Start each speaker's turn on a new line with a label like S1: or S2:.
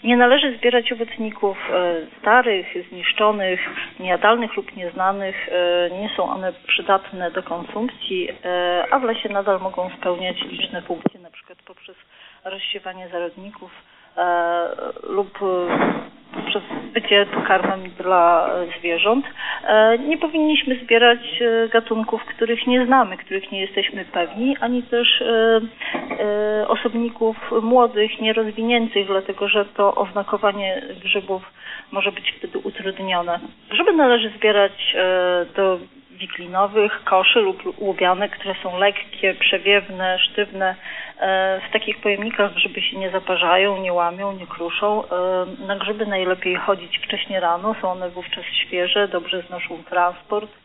S1: Nie należy zbierać owocników starych, zniszczonych, niejadalnych lub nieznanych. Nie są one przydatne do konsumpcji, a w lesie nadal mogą spełniać liczne funkcje, na przykład poprzez rozsiewanie zarodników lub przez bycie pokarmem dla zwierząt. Nie powinniśmy zbierać gatunków, których nie znamy, których nie jesteśmy pewni, ani też osobników młodych, nierozwiniętych, dlatego że to oznakowanie grzybów może być wtedy utrudnione. Grzyby należy zbierać do wiklinowych, koszy lub łubianek, które są lekkie, przewiewne, sztywne. W takich pojemnikach grzyby się nie zaparzają, nie łamią, nie kruszą. Na grzyby najlepiej chodzić wcześnie rano, są one wówczas świeże, dobrze znoszą transport.